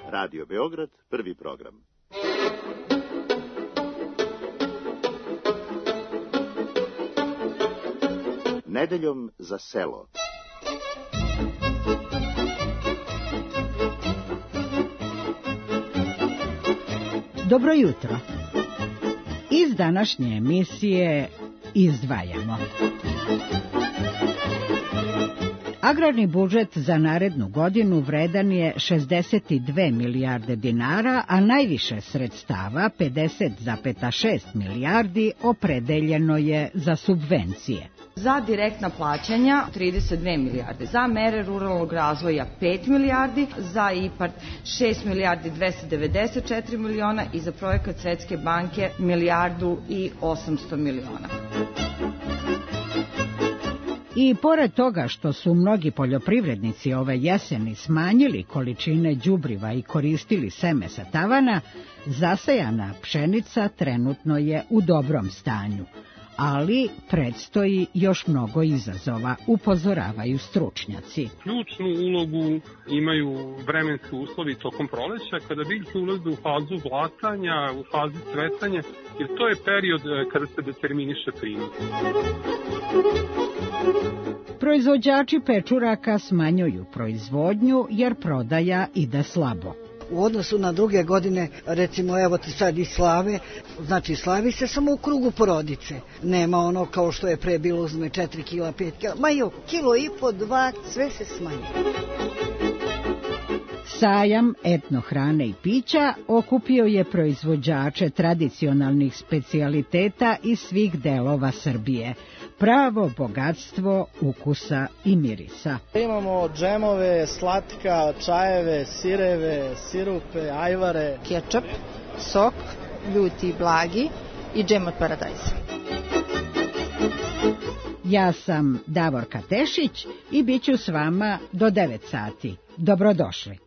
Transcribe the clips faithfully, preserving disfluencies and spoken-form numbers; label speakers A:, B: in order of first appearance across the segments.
A: Radio Beograd, prvi program. Nedeljom za selo.
B: Dobro jutro. Iz današnje emisije izdvajamo. Agrarni budžet za narednu godinu vredan je šezdeset dve milijarde dinara, a najviše sredstava, pedeset zarez šest milijardi, opredeljeno je za subvencije.
C: Za direktna plaćanja trideset dve milijarde, za mere ruralnog razvoja pet milijardi, za IPARD šest milijardi dvesta devedeset četiri miliona i za projekat Svetske banke milijardu i osamsto miliona.
B: I pored toga što su mnogi poljoprivrednici ove jeseni smanjili količine đubriva i koristili seme sa tavana, zasejana pšenica trenutno je u dobrom stanju, ali predstoji još mnogo izazova, upozoravaju stručnjaci.
D: Ključnu ulogu imaju vremenski uslovi tokom proleća, kada biljke ulaze u fazu vlatanja, u fazi cvetanja, jer to je period kada se determiniše prinos.
B: Proizvođači pečuraka smanjuju proizvodnju jer prodaja ide slabo.
E: U odnosu na druge godine, recimo evo ti sad i slave, znači slavi se samo u krugu porodice. Nema ono kao što je pre bilo, uzme četiri kila, pet kila, ma jo, kilo i po, dva, sve se smanje.
B: Sajam etnohrane i pića okupio je proizvođače tradicionalnih specijaliteta iz svih delova Srbije. Pravo bogatstvo ukusa i mirisa.
F: Imamo džemove, slatka, čajeve, sireve, sirupe, ajvare,
G: kečap, sok, ljuti blagi i džem od paradajza.
B: Ja sam Davorka Tešić i bit ću s vama do devet sati. Dobrodošli.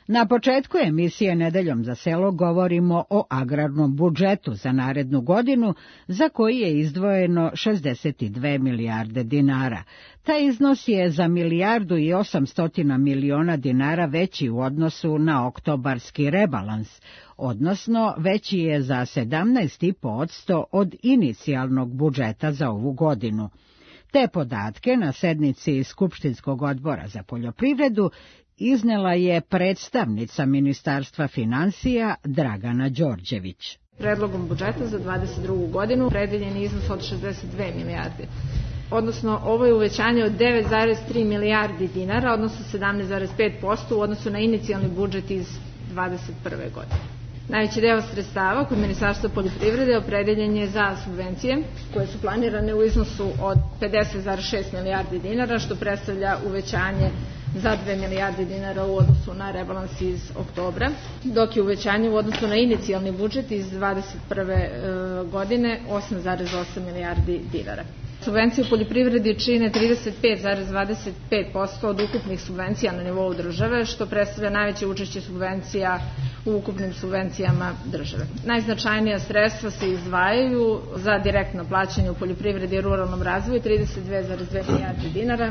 B: Na početku emisije Nedeljom za selo govorimo o agrarnom budžetu za narednu godinu, za koji je izdvojeno šezdeset dve milijarde dinara. Taj iznos je za milijardu i osamstotina miliona dinara veći u odnosu na oktobarski rebalans, odnosno veći je za sedamnaest zarez pet posto od inicijalnog budžeta za ovu godinu. Te podatke na sednici Skupštinskog odbora za poljoprivredu iznela je predstavnica Ministarstva finansija Dragana Đorđević.
G: Predlogom budžeta za dvadeset drugu godinu predeljen je iznos od šezdeset dve milijarde. Odnosno, ovo je uvećanje od devet zarez tri milijardi dinara, odnosno sedamnaest zarez pet posto u odnosu na inicijalni budžet iz dvadeset prve godine. Najveći deo sredstava kod Ministarstva poljoprivrede opredeljen je za subvencije koje su planirane u iznosu od pedeset zarez šest milijardi dinara, što predstavlja uvećanje za dve milijarde dinara u odnosu na rebalans iz oktobra, dok je uvećanje u odnosu na inicijalni budžet iz dvadeset prve godine osam zarez osam milijardi dinara. Subvencije u poljoprivredi čine trideset pet zarez dvadeset pet posto od ukupnih subvencija na nivou države, što predstavlja najveće učešće subvencija u ukupnim subvencijama države. Najznačajnija sredstva se izdvajaju za direktno plaćanje u poljoprivredi i ruralnom razvoju trideset dve zarez dve milijarde dinara.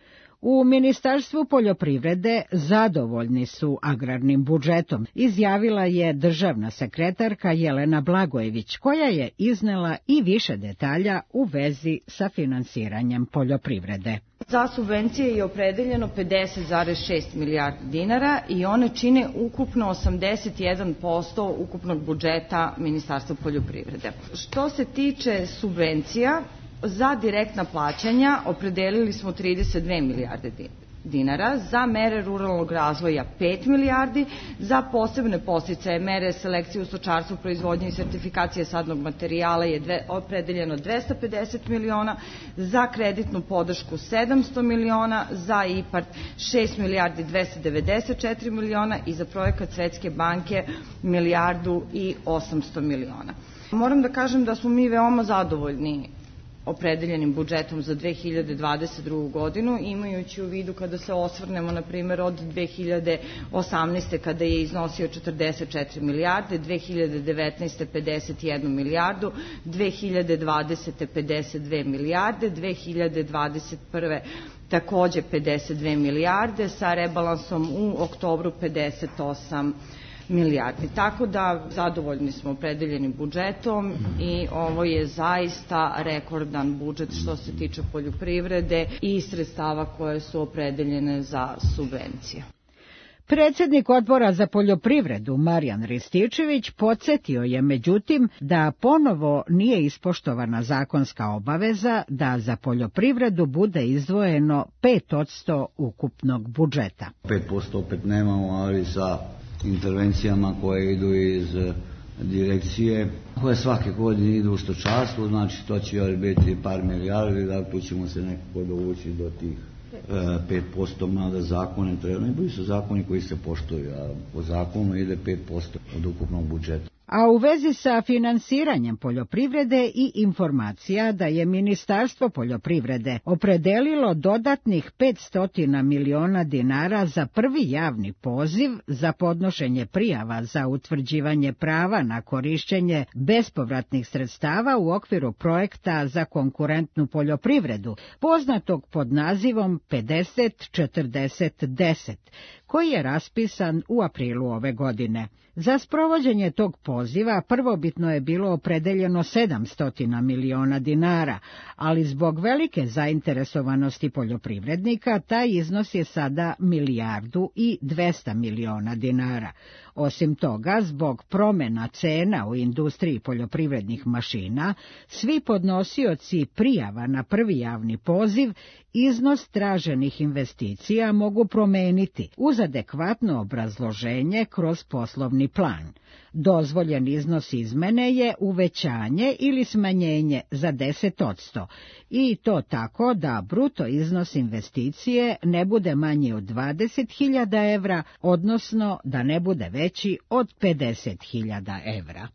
B: U Ministarstvu poljoprivrede zadovoljni su agrarnim budžetom, izjavila je državna sekretarka Jelena Blagojević, koja je iznela i više detalja u vezi sa finansiranjem poljoprivrede.
C: Za subvencije je opredeljeno pedeset zarez šest milijardi dinara i one čine ukupno osamdeset jedan posto ukupnog budžeta Ministarstva poljoprivrede. Što se tiče subvencija, za direktna plaćanja opredelili smo trideset dve milijarde dinara, za mere ruralnog razvoja pet milijardi, za posebne podsticaje, mere selekcije u stočarstvu, proizvodnje i sertifikacije sadnog materijala je dve, opredeljeno dvesta pedeset miliona, za kreditnu podršku sedamsto miliona, za IPARD šest milijardi dvesta devedeset četiri miliona i za projekat Svetske banke milijardu i osamsto miliona. Moram da kažem da smo mi veoma zadovoljni opredeljenim budžetom za dve hiljade dvadeset drugu godinu, imajući u vidu kada se osvrnemo, na primjer, od dve hiljade osamnaeste. kada je iznosio četrdeset četiri milijarde, dve hiljade devetnaeste. pedeset jednu milijardu, dve hiljade dvadesete. pedeset dve milijarde, dve hiljade dvadeset prve. takođe pedeset dve milijarde, sa rebalansom u oktobru pedeset osam milijardi. Tako da zadovoljni smo opredeljenim budžetom i ovo je zaista rekordan budžet što se tiče poljoprivrede i sredstava koje su opredeljene za subvencije.
B: Predsednik odbora za poljoprivredu Marijan Rističević podsjetio je međutim da ponovo nije ispoštovana zakonska obaveza da za poljoprivredu bude izdvojeno pet posto ukupnog budžeta.
H: pet posto opet nemamo, ali sa intervencijama koje idu iz direkcije, koje svake godine idu u stočarstvo, znači to će još biti par milijardi, da tu ćemo se nekako dovući do tih pet posto, mada zakone treba, najbolji su zakoni koji se poštuju, a po zakonu ide pet posto od ukupnog budžeta.
B: A u vezi sa finansiranjem poljoprivrede i informacija da je Ministarstvo poljoprivrede opredelilo dodatnih petsto miliona dinara za prvi javni poziv za podnošenje prijava za utvrđivanje prava na korišćenje bespovratnih sredstava u okviru projekta za konkurentnu poljoprivredu, poznatog pod nazivom pedeset četrdeset deset, koji je raspisan u aprilu ove godine. Za sprovođenje tog poziva prvobitno je bilo opredeljeno sedamsto miliona dinara, ali zbog velike zainteresovanosti poljoprivrednika taj iznos je sada milijardu i dvesta miliona dinara. Osim toga, zbog promena cena u industriji poljoprivrednih mašina, svi podnosioci prijava na prvi javni poziv iznos traženih investicija mogu promeniti uz adekvatno obrazloženje kroz poslovni plan. Dozvoljen iznos izmene je uvećanje ili smanjenje za deset posto i to tako da bruto iznos investicije ne bude manji od dvadeset hiljada evra, odnosno da ne bude veći od pedeset hiljada evra.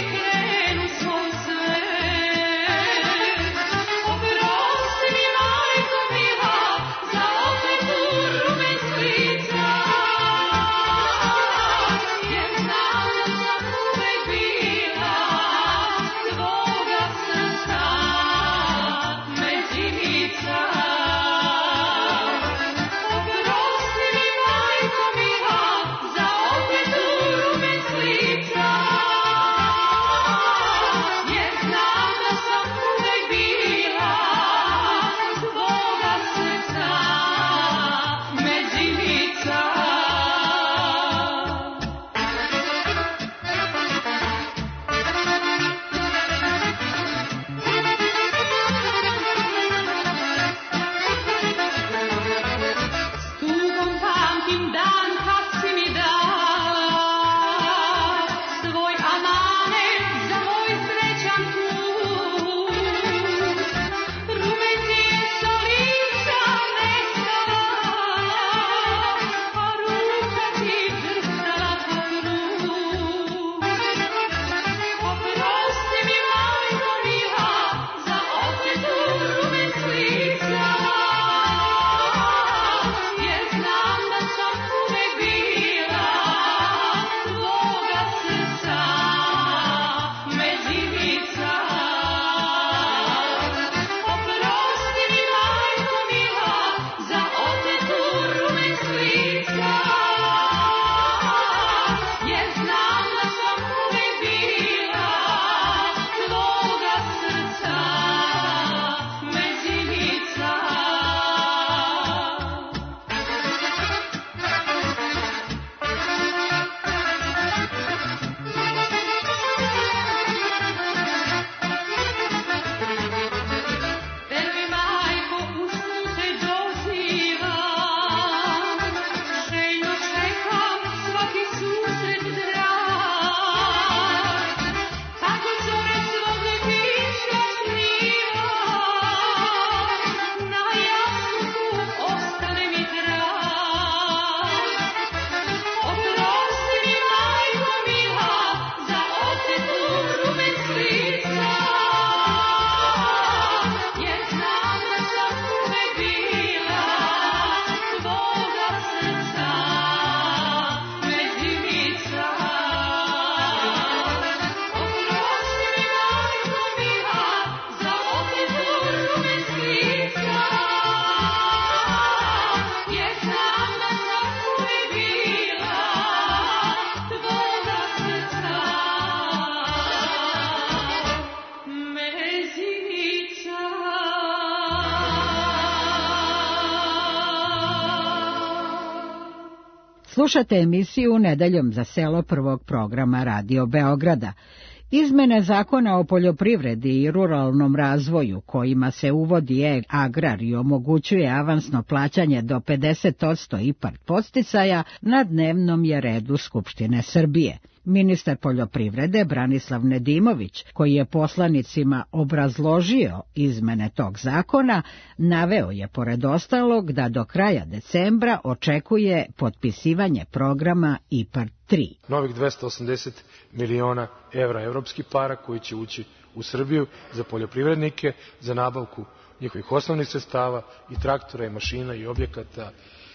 B: Slušate emisiju Nedeljom za selo prvog programa Radio Beograda. Izmene zakona o poljoprivredi i ruralnom razvoju kojima se uvodi e-agrar i omogućuje avansno plaćanje do pedeset posto IPARD podsticaja na dnevnom je redu Skupštine Srbije. Ministar poljoprivrede Branislav Nedimović, koji je poslanicima obrazložio izmene tog zakona, naveo je pored ostalog da do kraja decembra očekuje potpisivanje programa IPARD tri.
I: Novih dvesta osamdeset miliona evra evropskih para koji će ući u Srbiju za poljoprivrednike, za nabavku njihovih osnovnih sredstava i traktora i mašina i objekata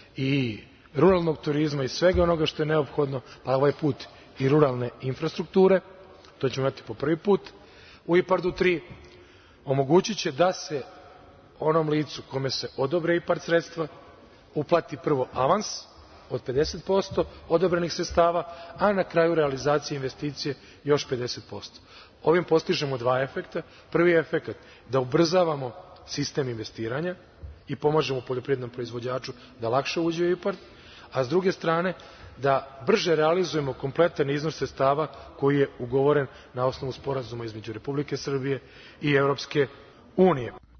I: i ruralnog turizma i svega onoga što je neophodno, a ovaj put i ruralne infrastrukture, to ćemo imati po prvi put u IPARD-u tri, omogućit će da se onom licu kome se odobre IPARD sredstva uplati prvo avans od pedeset posto odobrenih sredstava, a na kraju realizacije investicije još pedeset posto. Ovim postižemo dva efekta. Prvi efekt da ubrzavamo sistem investiranja i pomažemo poljoprivrednom proizvođaču da lakše uđe u IPARD, a s druge strane da brže realizujemo kompletan iznos sredstava koji je ugovoren na osnovu sporazuma između Republike Srbije i Evropske unije.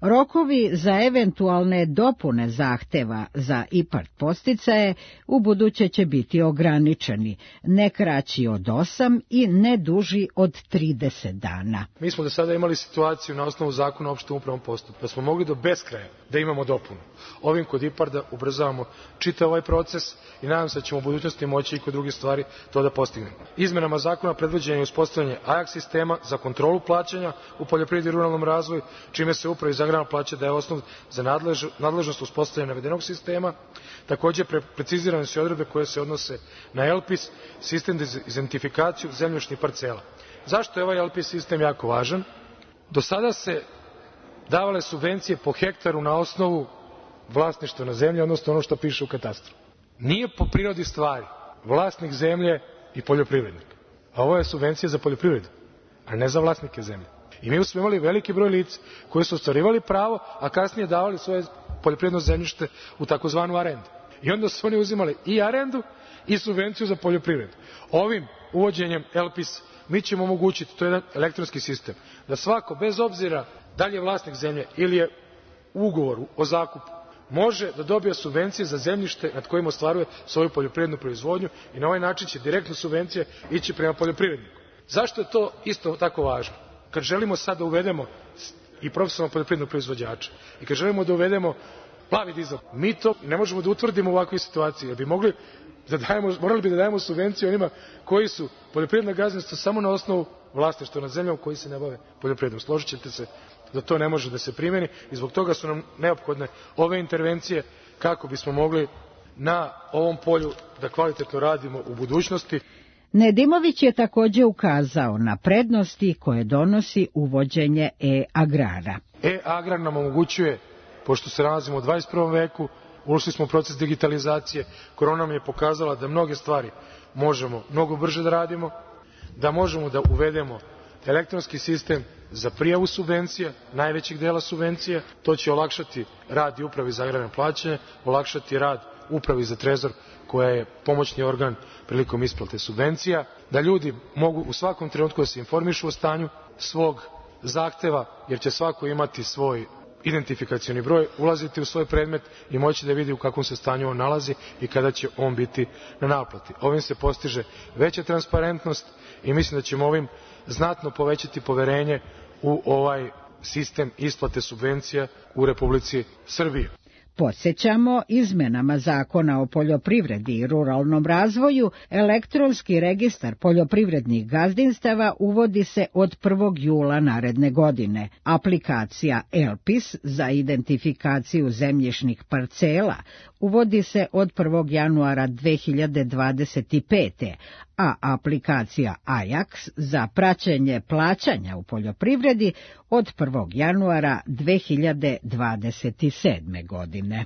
B: Rokovi za eventualne dopune zahteva za IPARD podsticaje u buduće će biti ograničeni, ne kraći od osam i ne duži od trideset dana.
I: Mi smo do sada imali situaciju na osnovu zakona o opštem upravnom postupku da smo mogli do beskraja da imamo dopunu. Ovim kod IPARD-a ubrzavamo čitav ovaj proces i nadam se da ćemo u budućnosti moći i kod drugih stvari to da postignemo. Izmenama zakona predviđeno je uspostavljanje AJAX sistema za kontrolu plaćanja u poljoprivredi i ruralnom razvoju, čime se upravi za agrarna plaćanja daje osnov za nadlež, nadležnost uspostavljanja navedenog sistema. Također pre, precizirane su odredbe koje se odnose na E L P I S, sistem za identifikaciju zemljišnih parcela. Zašto je ovaj E L P I S sistem jako važan? Do sada se davale subvencije po hektaru na osnovu vlasništva na zemlji, odnosno ono što piše u katastru. Nije po prirodi stvari vlasnik zemlje i poljoprivrednik, a ovo je subvencija za poljoprivredu, a ne za vlasnike zemlje. I mi smo imali veliki broj lica koji su ostvarivali pravo, a kasnije davali svoje poljoprivredno zemljište u takozvanu arendu. I onda su oni uzimali i arendu i subvenciju za poljoprivredu. Ovim uvođenjem E L P I S mi ćemo omogućiti, to je jedan elektronski sistem, da svako, bez obzira da li je vlasnik zemlje ili je u ugovoru o zakupu, može da dobije subvencije za zemljište nad kojim ostvaruje svoju poljoprivrednu proizvodnju i na ovaj način će direktno subvencije ići prema poljoprivredniku. Zašto je to isto tako važno? Kad želimo sad da uvedemo i profesionalnog poljoprivrednog proizvođača i kad želimo da uvedemo plavi dizel, mi to ne možemo da utvrdimo u ovakvoj situaciji, jer bi mogli da dajemo, morali bi da dajemo subvencije onima koji su poljoprivredna gazdinstva samo na osnovu vlasništva nad zemljom koji se ne bave poljoprivredom. Složit ćete se da to ne može da se primeni i zbog toga su nam neophodne ove intervencije kako bismo mogli na ovom polju da kvalitetno radimo u budućnosti.
B: Nedimović je također ukazao na prednosti koje donosi uvođenje e-agrara.
I: E-agrar nam omogućuje, pošto se nalazimo u dvadeset prvom veku, ušli smo u proces digitalizacije, korona nam je pokazala da mnoge stvari možemo mnogo brže da radimo, da možemo da uvedemo elektronski sistem za prijavu subvencija, najvećeg dela subvencija. To će olakšati rad i upravi za agrarne plaćanje, olakšati rad upravi za trezor koja je pomoćni organ prilikom isplate subvencija, da ljudi mogu u svakom trenutku da se informišu o stanju svog zahteva, jer će svako imati svoj identifikacioni broj, ulaziti u svoj predmet i moći da vidi u kakvom se stanju on nalazi i kada će on biti na naplati. Ovim se postiže veća transparentnost i mislim da ćemo ovim znatno povećati poverenje u ovaj sistem isplate subvencija u Republici Srbiji.
B: Podsjećamo, izmenama Zakona o poljoprivredi i ruralnom razvoju, elektronski registar poljoprivrednih gazdinstava uvodi se od prvog jula naredne godine. Aplikacija E L P I S za identifikaciju zemljišnih parcela uvodi se od prvog januara dve hiljade dvadeset pete. a aplikacija AJAX za praćenje plaćanja u poljoprivredi od prvog januara dve hiljade dvadeset sedme. godine.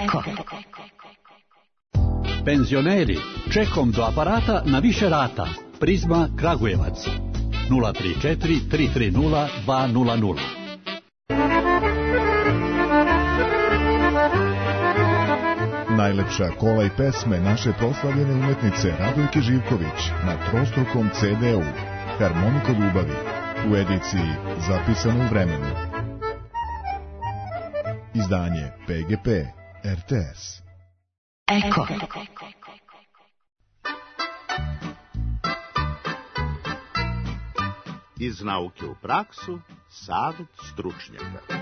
J: Eko.
K: Penzioneri, čekom do aparata na više rata. Prizma Kragujevac. nula tri četiri tri tri nula dva nula nula.
L: Najlepša kola i pesme naše proslavljene umetnice Radojke Živković na trostrukom ce de u Harmoniko ljubavi u ediciji Zapisano u vremenu. Izdanje pe ge pe er te es.
J: Eko.
A: Iz nauke u praksu, savjet stručnjaka.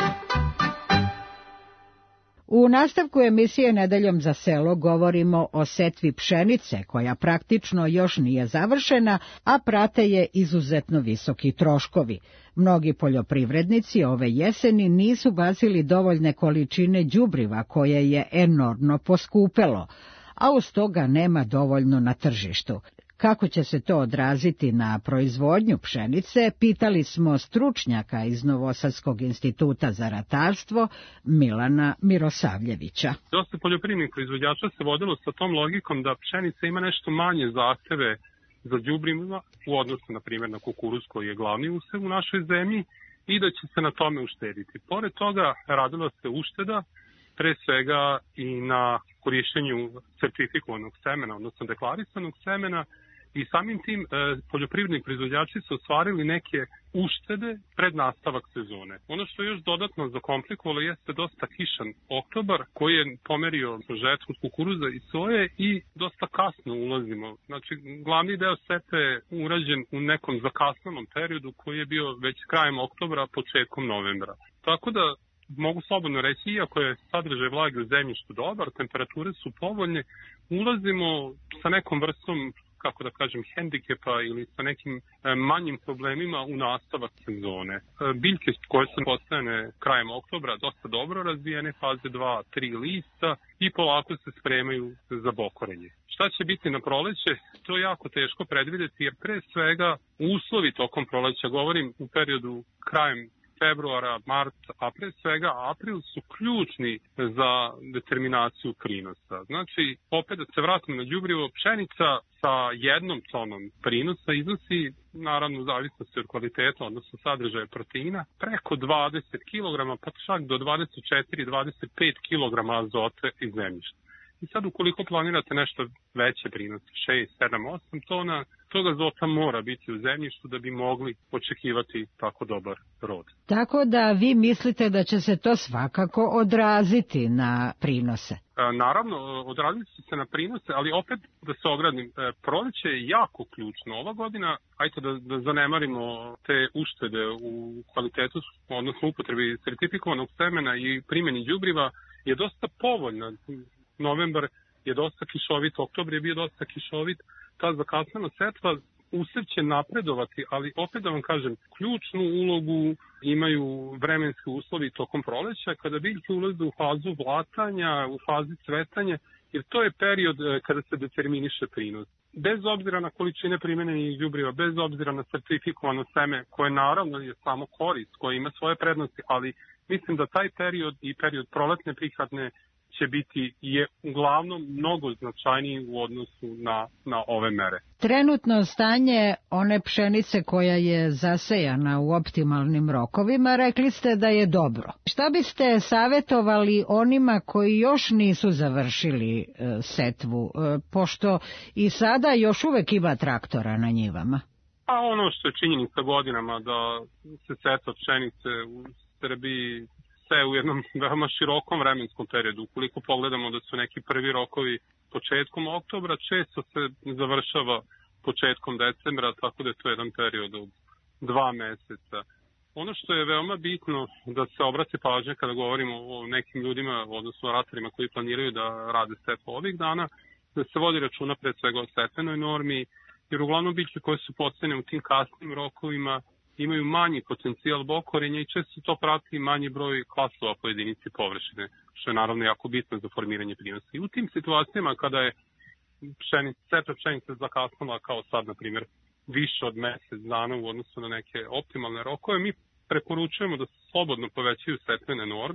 B: U nastavku emisije Nedeljom za selo govorimo o setvi pšenice, koja praktično još nije završena, a prate je izuzetno visoki troškovi. Mnogi poljoprivrednici ove jeseni nisu bacili dovoljne količine đubriva, koje je enormno poskupelo, a uz toga nema dovoljno na tržištu. Kako će se to odraziti na proizvodnju pšenice, pitali smo stručnjaka iz Novosadskog instituta za ratarstvo Milana Mirosavljevića.
D: Dosta poljoprivrednih proizvođača se vodilo sa tom logikom da pšenica ima nešto manje zahteve za đubriva u odnosu, na primjer, na kukuruz koji je glavni usev u našoj zemlji i da će se na tome uštediti. Pored toga radila se ušteda pre svega i na korišćenju sertifikovanog semena, odnosno deklarisanog semena, i samim tim e, poljoprivredni proizvođači su ostvarili neke uštede pred nastavak sezone. Ono što je još dodatno zakomplikovalo jeste dosta kišan oktobar koji je pomerio žetvu kukuruza i soje i dosta kasno ulazimo. Znači, glavni deo setve je urađen u nekom zakasnenom periodu koji je bio već krajem oktobra, početkom novembra. Tako da mogu slobodno reći, iako je sadržaj vlage u zemljištu dobar, temperature su povoljne, ulazimo sa nekom vrstom, kako da kažem, hendikepa ili sa nekim manjim problemima u nastavak sezone. Biljke koje su postajane krajem oktobra dosta dobro razvijene, faze dva tri lista i polako se spremaju za bokorenje. Šta će biti na proleće? To je jako teško predvideti, jer pre svega uslovi tokom proleća, govorim u periodu krajem februara, mart, a pre svega april su ključni za determinaciju prinosa. Znači, opet da se vratim na đubrivo, pšenica sa jednom tonom prinosa iznosi, naravno u zavisnosti od kvaliteta, odnosno sadržaja proteina, preko dvadeset kilograma, pa čak do dvadeset četiri do dvadeset pet kilograma azota iz zemljišta. I sad ukoliko planirate nešto veće prinose, šest, sedam, osam tona, toga azota mora biti u zemljištu da bi mogli očekivati tako dobar rod.
B: Tako da vi mislite da će se to svakako odraziti na prinose?
D: E, naravno, odraziti će se na prinose, ali opet da se ogradim, e, proleće je jako ključno. Ova godina, ajte da, da zanemarimo te uštede u kvalitetu, odnosno upotrebi sertifikovanog semena i primjeni đubriva, je dosta povoljna. Novembar je dosta kišovit, oktobar je bio dosta kišovit, ta zakasnena setva, usev će napredovati, ali opet da vam kažem, ključnu ulogu imaju vremenski uslovi tokom proleća, kada biljke ulaze u fazu vlatanja, u fazi cvetanja, jer to je period kada se determiniše prinos. Bez obzira na količine primenjenih đubriva, bez obzira na sertifikovano seme, koje naravno je samo korist, koje ima svoje prednosti, ali mislim da taj period i period proletne prihvatne će biti je uglavnom mnogo značajniji u odnosu na, na ove mere.
B: Trenutno stanje one pšenice koja je zasejana u optimalnim rokovima, rekli ste da je dobro. Šta biste savjetovali onima koji još nisu završili e, setvu, e, pošto i sada još uvek ima traktora na njivama?
D: Pa ono što je činjenica godinama da se setva pšenice u Srbiji se u jednom veoma širokom vremenskom periodu. Ukoliko pogledamo da su neki prvi rokovi početkom oktobra, često se završava početkom decembra, tako da je to jedan period od dva meseca. Ono što je veoma bitno da se obrati pažnja kada govorimo o nekim ljudima, odnosno ratarima koji planiraju da rade setvu ovih dana, da se vodi računa pre svega o setvenoj normi, jer uglavnom biljke koje su podsjene u tim kasnim rokovima imaju manji potencijal bokorenja i često to prati manji broj klasova po jedinici površine, što je naravno jako bitno za formiranje prinosa. I u tim situacijama kada je pšenica, setva pšenice zakasnila kao sad, na primjer, više od mesec dana u odnosu na neke optimalne rokove, mi preporučujemo da se slobodno povećaju setvene norme,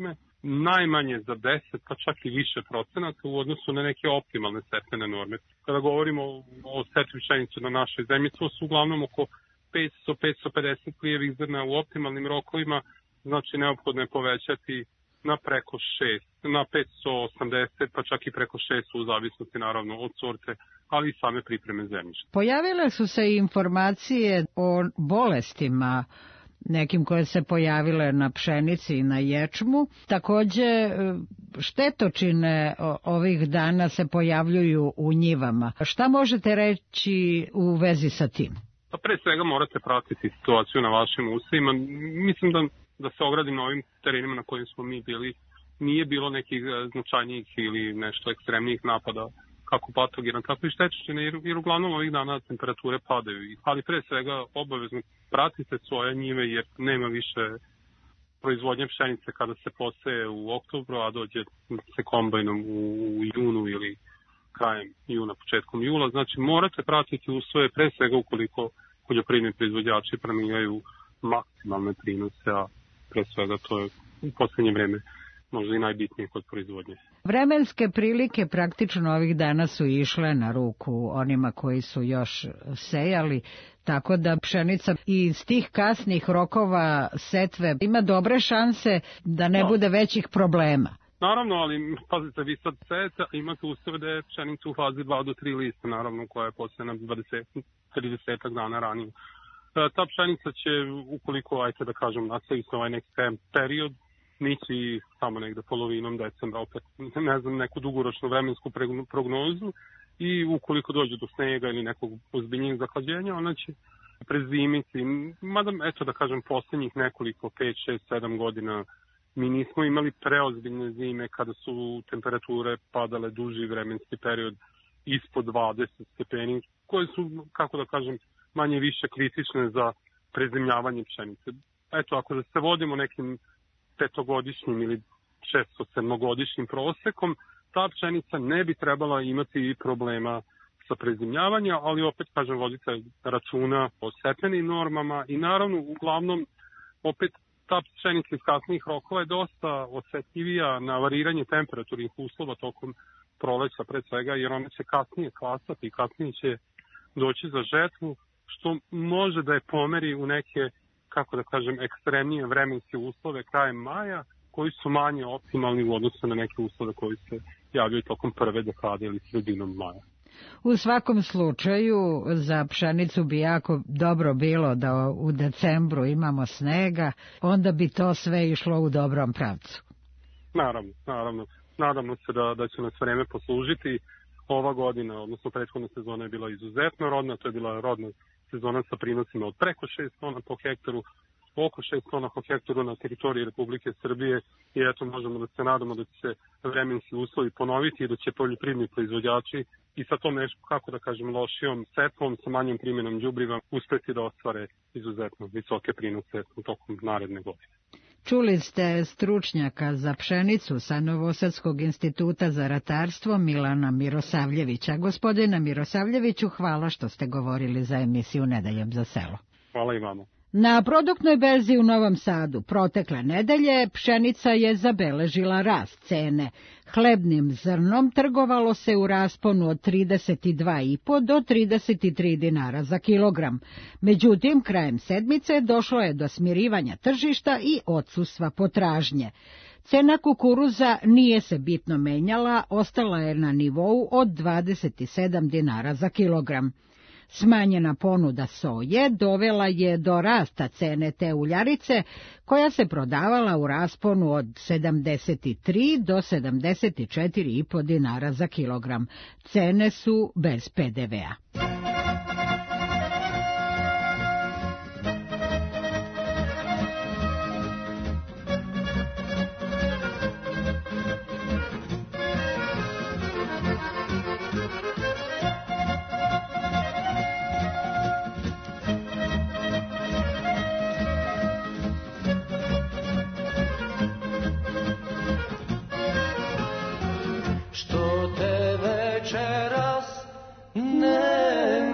D: najmanje za deset, pa čak i više procenata u odnosu na neke optimalne setvene norme. Kada govorimo o setvi pšenice na našoj zemlji, to su uglavnom oko petsto do petsto pedeset klijevih zrna u optimalnim rokovima, znači neophodno je povećati na preko šest, na petsto osamdeset, pa čak i preko šest u zavisnosti naravno od sorte, ali i same pripreme zemljišta.
B: Pojavile su se informacije o bolestima nekim koje se pojavile na pšenici i na ječmu. Takođe, štetočine ovih dana se pojavljuju u njivama. Šta možete reći u vezi sa tim?
D: Pa pre svega morate pratiti situaciju na vašim usevima. Mislim da, da se ogradim na ovim terenima na kojim smo mi bili, nije bilo nekih značajnijih ili nešto ekstremnijih napada kako patogena, tako i štetočine, jer, jer uglavnom ovih dana temperature padaju. Ali pre svega obavezno pratite svoje njive jer nema više proizvodnje pšenice kada se poseje u oktobru, a dođe se kombajnom u, u junu ili krajem juna, početkom jula. Znači morate pratiti uslove pre svega ukoliko poljoprivredni proizvođači planiraju maksimalne prinose, a pre svega to je u poslednje vreme možda i najbitnije kod proizvodnje.
B: Vremenske prilike praktično ovih dana su išle na ruku onima koji su još sejali, tako da pšenica iz tih kasnih rokova setve ima dobre šanse da ne no. bude većih problema.
D: Naravno, ali pazite, vi sad sejete, imate useve da je pšenica u fazi dva do tri lista, naravno, koja je posejena dvadeset do trideset dana ranije. Ta pšenica će, ukoliko, ajte da kažem, nastavi se ovaj neki period, nići samo negde polovinom decembra, opet ne znam, neku dugoročnu vremensku prognozu i ukoliko dođe do snega ili nekog ozbiljnijeg zahlađenja, ona će prezimiti. Mada, eto da kažem, poslednjih nekoliko, pet, šest, sedam godina mi nismo imali preozbiljne zime kada su temperature padale duži vremenski period ispod dvadeset stepeni, koje su, kako da kažem, manje više kritične za prezimljavanje pšenice. Eto, ako da se vodimo nekim petogodišnjim ili šesto sedmogodišnjim prosekom, ta pšenica ne bi trebala imati problema sa prezimljavanjem, ali opet, kažem, vodite računa o setvenim normama i naravno, uglavnom, opet ta pšenica iz kasnijih rokova je dosta osetljivija na variranje temperaturnih uslova tokom proleća pre svega, jer ona će kasnije klasati i kasnije će doći za žetvu, što može da je pomeri u neke, kako da kažem, ekstremnije vremenske uslove krajem maja, koji su manje optimalni u odnosu na neke uslove koji se javljaju tokom prve dekade ili sredinom maja.
B: U svakom slučaju, za pšenicu bi jako dobro bilo da u decembru imamo snega, onda bi to sve išlo u dobrom pravcu.
D: Naravno, naravno. Nadamo se da, da će nas vreme poslužiti. Ova godina, odnosno prethodna sezona je bila izuzetno rodna, to je bila rodna sezona sa prinosima od preko šest tona po hektaru, oko šest tona po hektaru na teritoriji Republike Srbije i eto možemo da se nadamo da će se vremenski uslovi ponoviti i da će poljoprivredni proizvođači i sa tom nešto, kako da kažem, lošijom setvom, sa manjom primjenom đubriva uspeti da ostvare izuzetno visoke prinose u tokom naredne godine.
B: Čuli ste stručnjaka za pšenicu sa Novosadskog instituta za ratarstvo Milana Mirosavljevića. Gospodina Mirosavljeviću, hvala što ste govorili za emisiju Nedeljem za selo.
D: Hvala i vama.
B: Na produktnoj berzi u Novom Sadu protekle nedelje pšenica je zabeležila rast cene. Hlebnim zrnom trgovalo se u rasponu od trideset dva i po do trideset tri dinara za kilogram. Međutim, krajem sedmice došlo je do smirivanja tržišta i odsustva potražnje. Cena kukuruza nije se bitno menjala, ostala je na nivou od dvadeset sedam dinara za kilogram. Smanjena ponuda soje dovela je do rasta cene te uljarice, koja se prodavala u rasponu od sedamdeset tri do sedamdeset četiri i po dinara za kilogram. Cene su bez pe de vea.
J: Što te večeras nema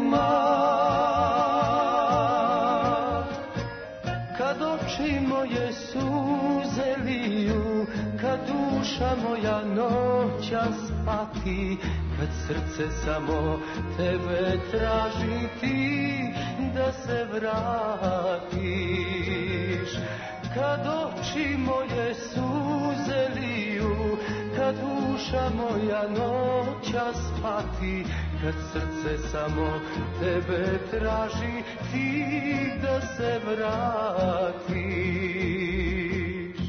J: duša moja noćas pati, kad srce samo tebe traži ti da se vratiš. Kad oči moje suze liju, kad duša moja noćas pati, kad srce samo tebe traži ti da se vratiš.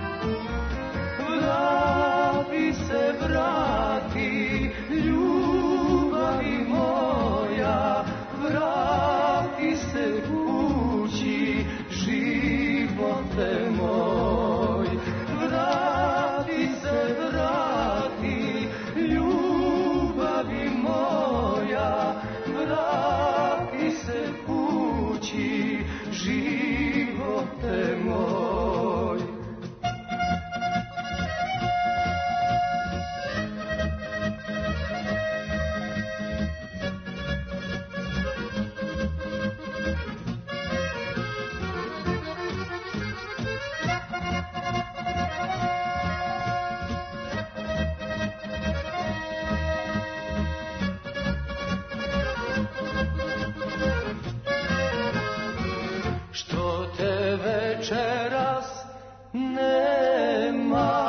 J: Vrati se, vrati, ljubavi moja, vrati se kući, živote moj. Vrati se, vrati, ljubavi moja, vrati se kući, živote moj. Večeras nema,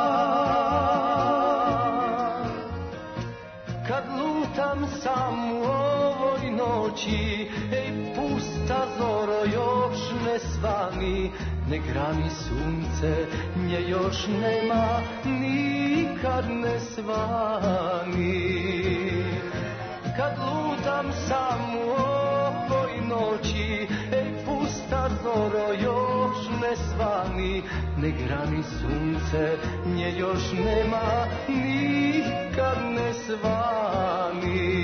J: kad lutam sam u ovoj noći, ej pusta zoro još ne svani, ne grani sunce, nje još nema, nikad ne svani. Kad lutam sam u ovoj noći, ej pusta zoro još ne svani, ne grani sunce, nje još nema, nikad ne svani.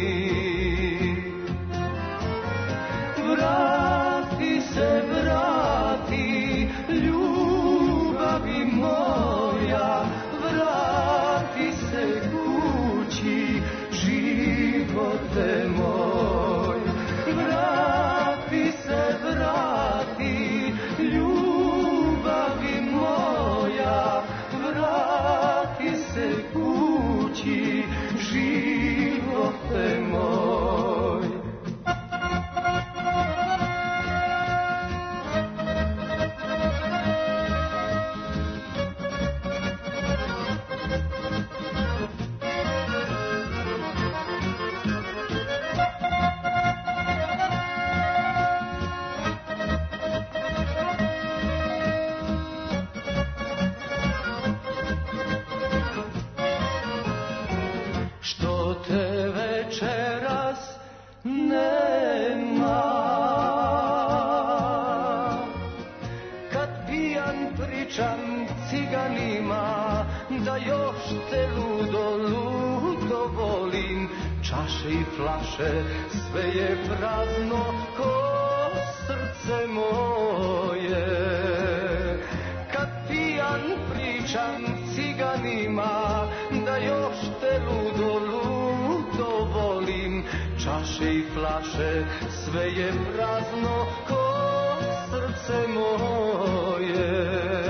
J: Vrati se, vrati, ljubavi moja, vrati se kući, živote moj. Vrati se, vrati, ljubavi moja, vrati se kući, živote moj. I flaše, sve je prazno ko srce moje. Kad pijan pričam ciganima, da još te ludo, ludo volim. Čaše i flaše, sve je prazno ko srce moje.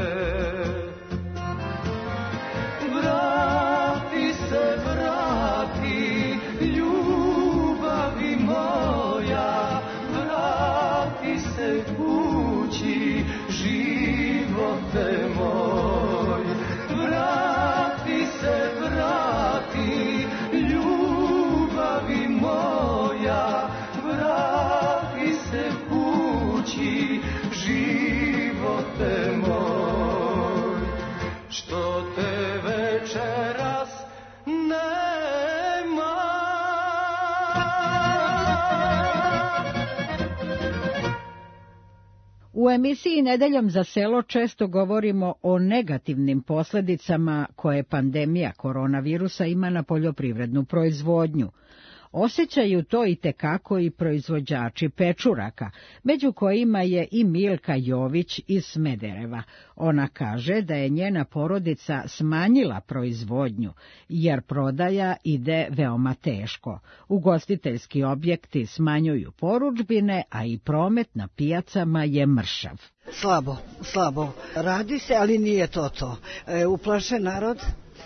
J: Vrati se, vrati, ljubavi moja, vrati se kući, živote moj. Vrati se, vrati, ljubavi moja, vrati se kući, živote moj. Što te večeras nema.
B: U emisiji Nedeljom za selo često govorimo o negativnim posljedicama koje pandemija koronavirusa ima na poljoprivrednu proizvodnju. Osjećaju to i tekako i proizvođači pečuraka, među kojima je i Milka Jović iz Smedereva. Ona kaže da je njena porodica smanjila proizvodnju, jer prodaja ide veoma teško. Ugostiteljski objekti smanjuju porudžbine, a i promet na pijacama je mršav.
E: Slabo, slabo. Radi se, ali nije to to. E, uplašen narod,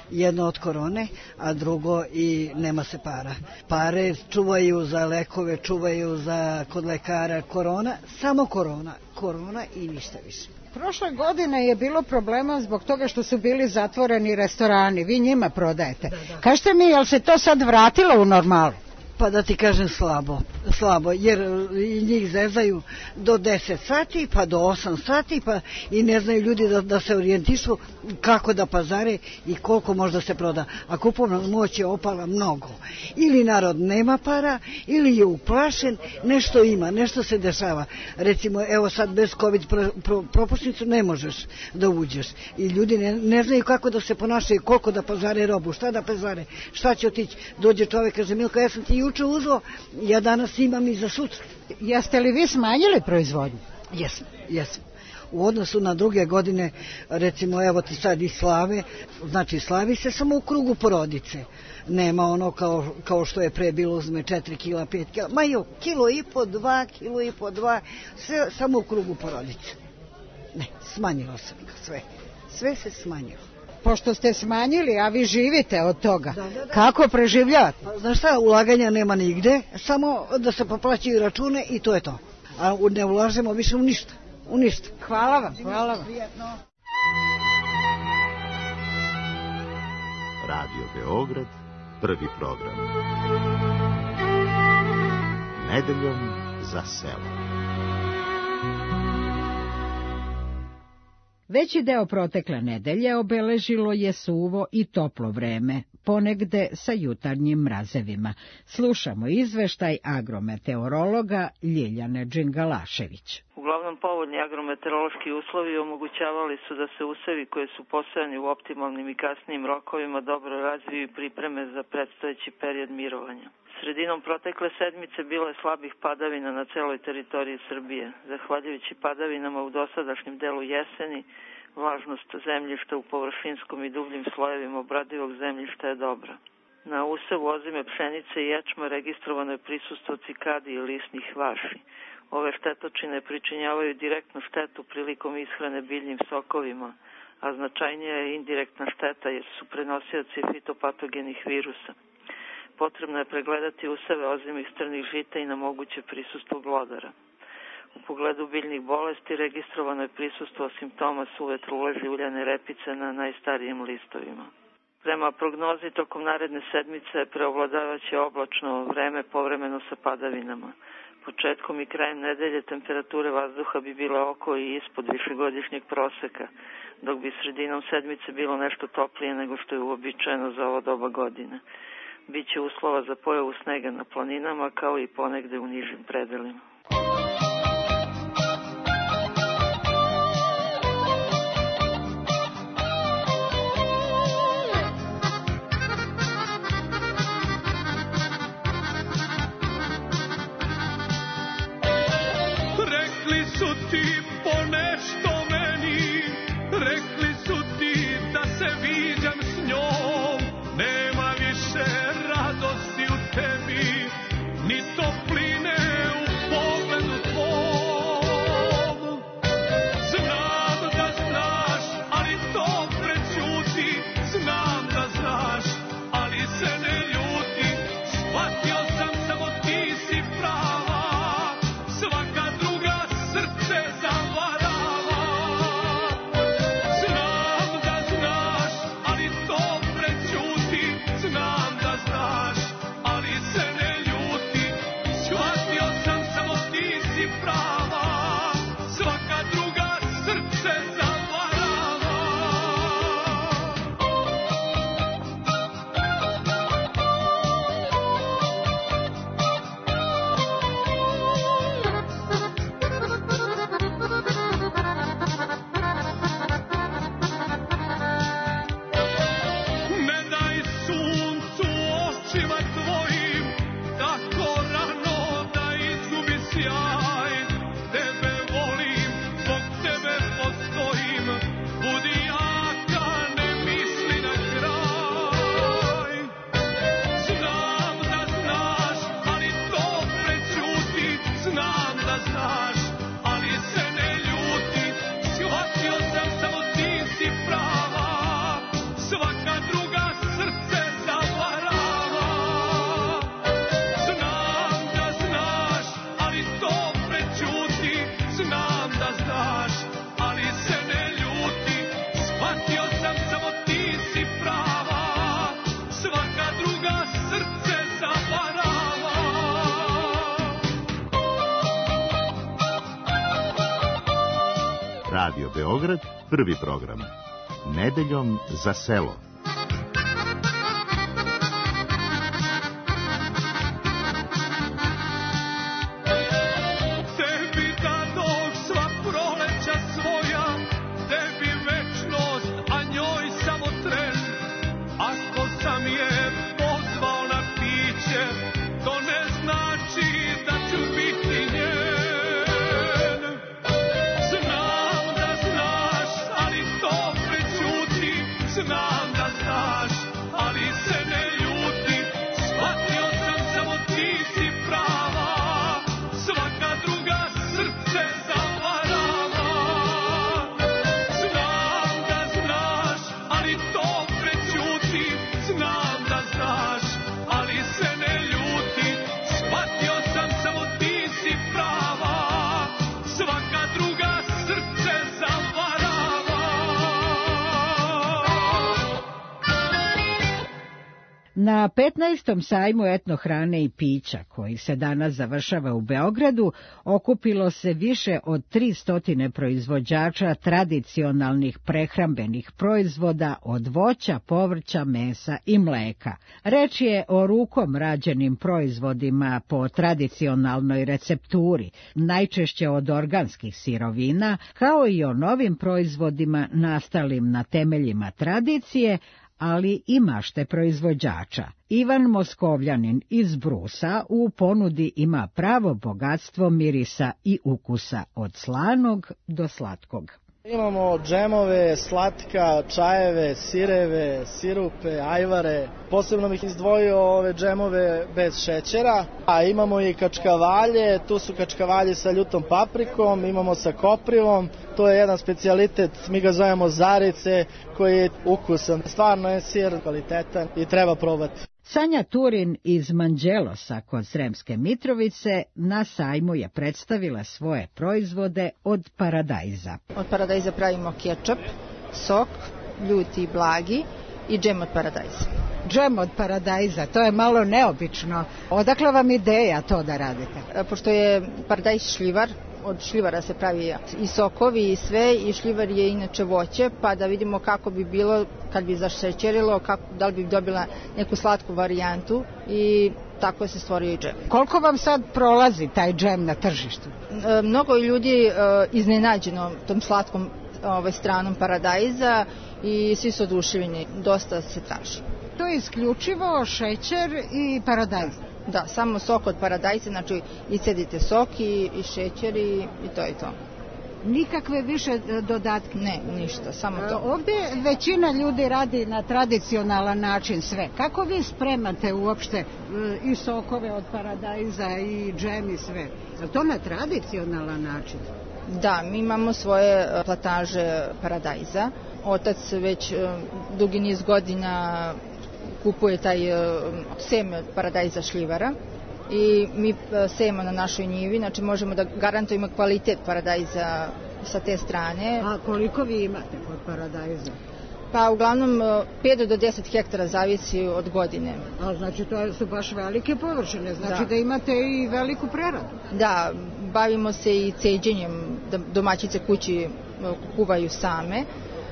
E: Jedno od korone, a drugo i nema se para. Pare čuvaju za lekove, čuvaju za kod lekara. Korona, samo korona, korona i ništa više.
B: Prošle godine je bilo problema zbog toga što su bili zatvoreni restorani. Vi njima prodajete. Da, da. Kažete mi, jel se to sad vratilo u normalu?
E: Pa da ti kažem slabo, slabo, jer i njih zezaju do deset sati, pa do osam sati, pa i ne znaju ljudi da, da se orijentišu kako da pazare i koliko možda se proda. A kupovna moć je opala mnogo. Ili narod nema para, ili je uplašen, nešto ima, nešto se dešava. Recimo, evo sad bez COVID pro, pro, propusnicu ne možeš da uđeš. I ljudi ne, ne znaju kako da se ponašaju, koliko da pazare robu, šta da pazare, šta će otići. Dođe čovjek, kaže, Milka, ja sam ti juče uzeo, ja danas imam i za sutra.
B: Jeste li vi smanjili proizvodnju?
E: Jesam, jesam. U odnosu na druge godine, recimo, evo ti sad i slave, znači slavi se samo u krugu porodice. Nema ono kao, kao što je pre bilo, uzme četiri kila, pet kila, ma jo, kilo i po, dva, kilo i po, dva, sve samo u krugu porodice. Ne, smanjilo se sve. Sve se smanjilo.
B: Pošto ste smanjili, a vi živite od toga, da, da, da. Kako preživljavate?
E: Pa, znaš šta, ulaganja nema nigde, samo da se poplaćaju račune i to je to. A ne ulažemo više u ništa. U ništa.
B: Hvala vam, hvala vam.
A: Radio Beograd, prvi program. Nedeljom za selo.
B: Veći deo protekle nedelje obeležilo je suvo i toplo vreme, ponegde sa jutarnjim mrazevima. Slušamo izveštaj agrometeorologa Ljiljane Đingalašević.
M: Uglavnom povoljni agrometeorološki uslovi omogućavali su da se usevi koji su posejani u optimalnim i kasnijim rokovima dobro razviju i pripreme za predstojeći period mirovanja. Sredinom protekle sedmice bilo je slabih padavina na celoj teritoriji Srbije. Zahvaljujući padavinama u dosadašnjem delu jeseni, vlažnost zemljišta u površinskom i dubljim slojevima obradivog zemljišta je dobra. Na usevu ozime pšenice i ječma registrovano je prisustvo cikadi i lisnih vaši. Ove štetočine pričinjavaju direktnu štetu prilikom ishrane biljnim sokovima, a značajnija je indirektna šteta jer su prenosioci fitopatogenih virusa. Potrebno je pregledati useve ozimih strnih žita i na moguće prisustvo glodara. U pogledu biljnih bolesti registrovano je prisustvo simptoma suve trule življane repice na najstarijim listovima. Prema prognozi tokom naredne sedmice preovladavaće oblačno vreme povremeno sa padavinama. Početkom i krajem nedelje temperature vazduha bi bile oko i ispod višegodišnjeg proseka, dok bi sredinom sedmice bilo nešto toplije nego što je uobičajeno za ovo doba godine. Biće uslova za pojavu snega na planinama kao i ponegde u nižim predelima.
J: Rekli su ti ponešto meni, rekli su ti da se viđam s njom, nema više radosti u tebi, ni topline u pogledu tvom. Znam da znaš, ali to prećuti, znam da znaš, ali se ne ljuti, shvatio sam samo ti si prava, svaka druga srce zavarava. Znam da znaš, ali to prećuti, znam da znaš, ali se ne ljuti, shvatio sam samo ti si prava, svaka druga srce zavarava. Ne daj suncu očima tvojim tako rano da izgubi sjaj. Tebe volim, zbog tebe postojim, budi jaka, ne misli na kraj. Znam da znaš, ali to prećuti, znam da znaš, ali se ne ljuti, shvatio sam samo ti si prava, svaka druga
A: Beograd, prvi program. Nedeljom za selo.
B: Na petnaestom sajmu etnohrane i pića, koji se danas završava u Beogradu, okupilo se više od tristo proizvođača tradicionalnih prehrambenih proizvoda od voća, povrća, mesa i mleka. Reč je o rukom rađenim proizvodima po tradicionalnoj recepturi, najčešće od organskih sirovina, kao i o novim proizvodima nastalim na temeljima tradicije, ali i mašte proizvođača. Ivan Moskovljanin iz Brusa u ponudi ima pravo bogatstvo mirisa i ukusa, od slanog do slatkog.
F: Imamo džemove, slatka, čajeve, sireve, sirupe, ajvare. Posebno bih izdvojio ove džemove bez šećera. A imamo i kačkavalje, tu su kačkavalje sa ljutom paprikom, imamo sa koprivom. To je jedan specijalitet, mi ga zovemo zarice, koji je ukusan. Stvarno je sir kvalitetan i treba probati.
B: Sanja Turin iz Manđelosa kod Sremske Mitrovice na sajmu je predstavila svoje proizvode od paradajza.
N: Od paradajza pravimo kečap, sok, ljuti i blagi i džem od paradajza.
B: Džem od paradajza, to je malo neobično. Odakle vam ideja to da radite?
N: Pošto je paradajz šljivar, od šljivara se pravi i sokovi i sve, i šljivar je inače voće, pa da vidimo kako bi bilo kad bi zašećerilo, kako, da li bi dobila neku slatku varijantu, i tako se stvorio i džem.
B: Koliko vam sad prolazi taj džem na tržištu?
N: E, mnogo ljudi e, iznenađeno tom slatkom ovaj, stranom paradajza i svi su oduševljeni, dosta se traži.
B: To je isključivo šećer i paradajz?
N: Da, samo sok od paradajza, znači iscedite sok i, i šećer i, i to je to.
B: Nikakve više dodatke?
N: Ne, ništa, samo to.
B: Ovdje većina ljudi radi na tradicionalan način sve. Kako vi spremate uopšte i sokove od paradajza i džem i sve? Je to na tradicionalan način?
N: Da, mi imamo svoje plataže paradajza. Otac već dugi niz godina kupuje taj seme od paradajza šljivara i mi sejemo na našoj njivi, znači možemo da garantujemo kvalitet paradajza sa te strane.
B: A koliko vi imate kod paradajza?
N: Pa uglavnom pet do deset hektara zavisi od godine.
B: A znači to su baš velike površine, znači da, da imate i veliku preradu.
N: Da, bavimo se i ceđenjem, da domaćice kući kuvaju same,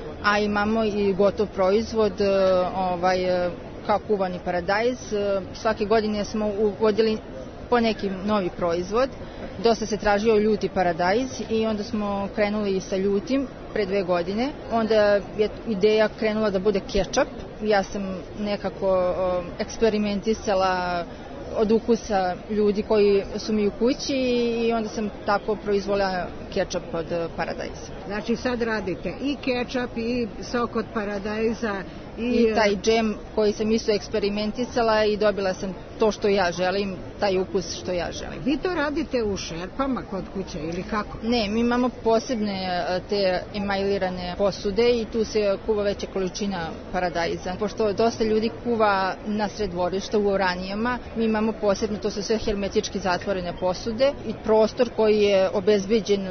N: a imamo i gotov proizvod, ovaj, kao kuvani paradajz. Svake godine smo uvodili po neki novi proizvod. Dosta se tražio ljuti paradajz i onda smo krenuli sa ljutim pre dve godine. Onda je ideja krenula da bude kečap. Ja sam nekako eksperimentisala od ukusa ljudi koji su mi u kući i onda sam tako proizvolila kečap od paradajza.
B: Znači sad radite i kečap i sok od paradajza i,
N: i taj džem koji sam isto eksperimentisala i dobila sam to što ja želim, taj ukus što ja želim.
B: Vi to radite u šerpama kod kuće ili kako?
N: Ne, mi imamo posebne te emajlirane posude i tu se kuva veća količina paradajza. Pošto dosta ljudi kuva na sred dvorišta u oranijama, mi imamo posebno, to su sve hermetički zatvorene posude i prostor koji je obezbeđen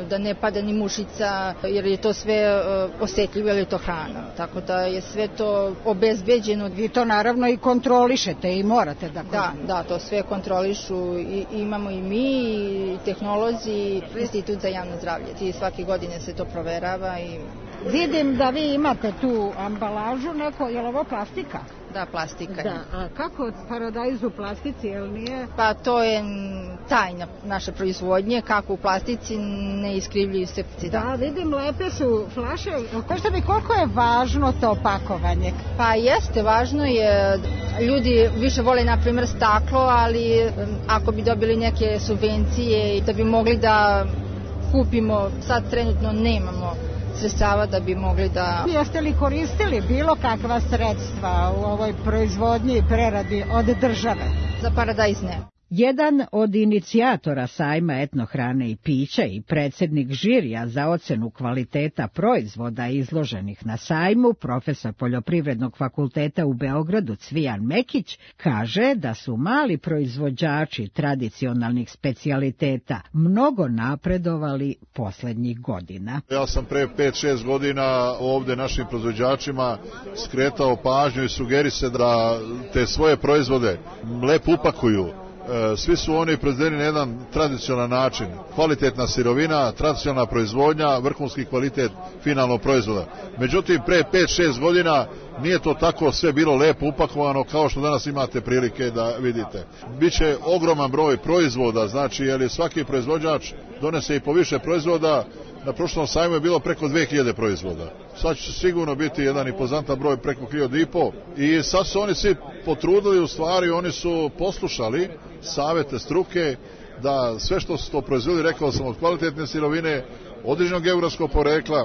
N: da ne pada ni mušica, jer je to sve osetljivo, jer je to hrana. Tako da je sve to obezbeđeno.
B: Vi to naravno i kontrolišete i morate da...
N: Da, da, to sve kontrolišu i imamo i mi, i tehnolozi, i Institut za javno zdravlje. I svake godine se to proverava i...
B: Vidim da vi imate tu ambalažu, neko, je li ovo plastika?
N: Da, plastika.
B: Da, a kako paradajz u plastici, jel nije?
N: Pa to je tajna naše proizvodnje, kako u plastici ne iskrivljuju se.
B: Da, vidim, lepe su flaše. Kažete mi, koliko je važno to pakovanje?
N: Pa jeste, važno je. Ljudi više vole, na primjer, staklo, ali ako bi dobili neke subvencije da bi mogli da kupimo, sad trenutno nemamo sredstava da bi mogli da...
B: Jeste li koristili bilo kakva sredstva u ovoj proizvodnji i preradi od države?
N: Za paradajz ne.
B: Jedan od inicijatora sajma etnohrane i pića i predsjednik žirija za ocenu kvaliteta proizvoda izloženih na sajmu, profesor Poljoprivrednog fakulteta u Beogradu Cvijan Mekić, kaže da su mali proizvođači tradicionalnih specijaliteta mnogo napredovali posljednjih godina.
O: Ja sam pre pet šest godina ovde našim proizvođačima skretao pažnju i sugerisao da te svoje proizvode lepo upakuju. Svi su oni proizvedeni na jedan tradicionalan način. Kvalitetna sirovina, tradicionalna proizvodnja, vrhunski kvalitet finalnog proizvoda. Međutim, pre pet šest godina nije to tako sve bilo lepo upakovano kao što danas imate prilike da vidite. Biće ogroman broj proizvoda, znači jer je svaki proizvođač donese i po više proizvoda. Na prošlom sajmu je bilo preko dve hiljade proizvoda. Sad će sigurno biti jedan impozantan broj preko hiljadu i po. I sad su oni svi potrudili, u stvari oni su poslušali savete struke da sve što su to proizveli, rekao sam, od kvalitetne sirovine, određenog geografskog porekla,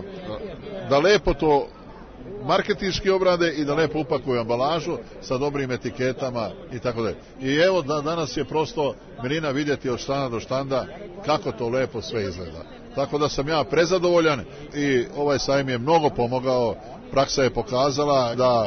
O: da lepo to marketinški obrade i da lepo upakuju ambalažu sa dobrim etiketama i tako dalje. I evo da danas je prosto milina vidjeti od štanda do štanda kako to lepo sve izgleda. Tako da sam ja prezadovoljan i ovaj sajam je mnogo pomogao. Praksa je pokazala da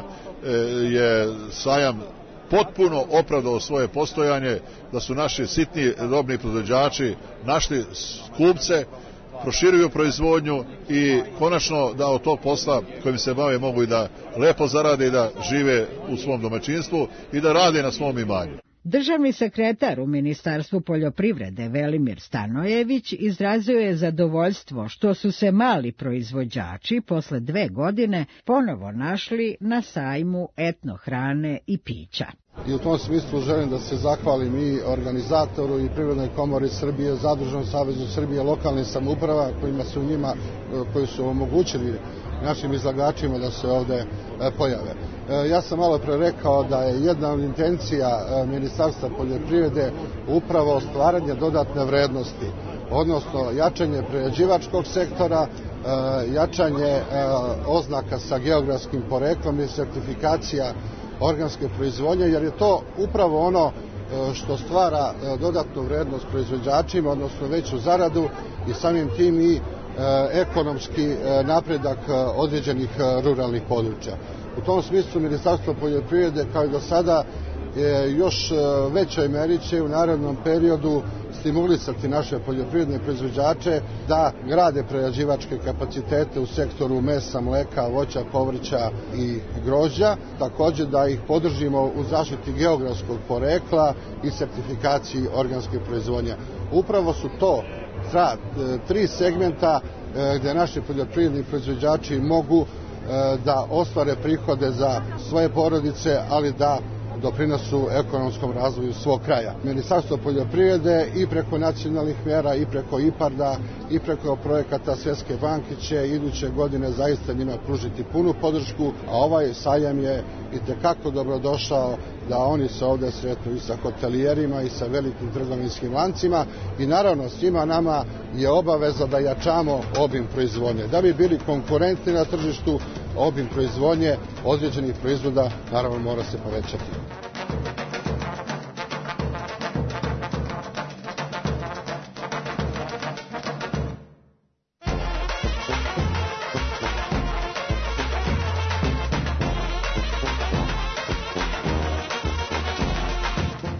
O: je sajam potpuno opravdao svoje postojanje, da su naši sitni robni proizvođači našli kupce, proširuju proizvodnju i konačno da od tog posla kojim se bave mogu i da lepo zarade i da žive u svom domaćinstvu i da rade na svom imanju.
B: Državni sekretar u Ministarstvu poljoprivrede Velimir Stanojević izrazio je zadovoljstvo što su se mali proizvođači posle dve godine ponovo našli na sajmu etnohrane i pića.
P: I u tom smislu želim da se zahvalim i organizatoru i Privrednoj komori Srbije, Zadružnom savezu Srbije, lokalnim samouprava kojima su njima, koji su omogućili našim izlagačima da se ovde pojave. Ja sam malo pre rekao da je jedna od intencija Ministarstva poljoprivrede upravo stvaranje dodatne vrednosti, odnosno jačanje prerađivačkog sektora, jačanje oznaka sa geografskim poreklom i sertifikacija organske proizvodnje, jer je to upravo ono što stvara dodatnu vrednost proizvođačima, odnosno veću zaradu i samim tim i ekonomski napredak određenih ruralnih područja. U tom smislu Ministarstvo poljoprivrede kao i do sada još većoj meri će u narednom periodu stimulisati naše poljoprivredne proizvođače da grade prerađivačke kapacitete u sektoru mesa, mleka, voća, povrća i grožđa, takođe da ih podržimo u zaštiti geografskog porekla i sertifikaciji organske proizvodnje. Upravo su to tri segmenta gde naši poljoprivredni proizvođači mogu da ostvare prihode za svoje porodice, ali da doprinosu ekonomskom razvoju svog kraja. Ministarstvo poljoprivrede i preko nacionalnih mjera i preko IPARD-a i preko projekata Svjetske banke će iduće godine zaista njima pružiti punu podršku, a ovaj sajam je itekako dobrodošao da oni se ovde sretnu i sa hotelijerima i sa velikim trgovinskim lancima i naravno svima nama je obaveza da jačamo obim proizvodnje. Da bi bili konkurentni na tržištu, obim proizvodnje određenih proizvoda naravno mora se povećati.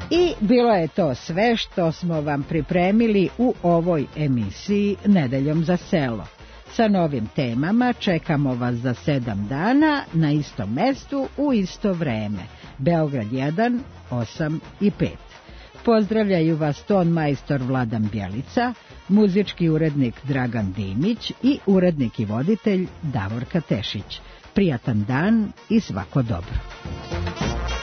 B: I bilo je to sve što smo vam pripremili u ovoj emisiji Nedeljom za selo. Sa novim temama čekamo vas za sedam dana na istom mestu u isto vreme. Beograd jedan, osam i pet. Pozdravljaju vas ton majstor Vladan Bjelica, muzički urednik Dragan Dimić i urednik i voditelj Davorka Tešić. Prijatan dan i svako dobro.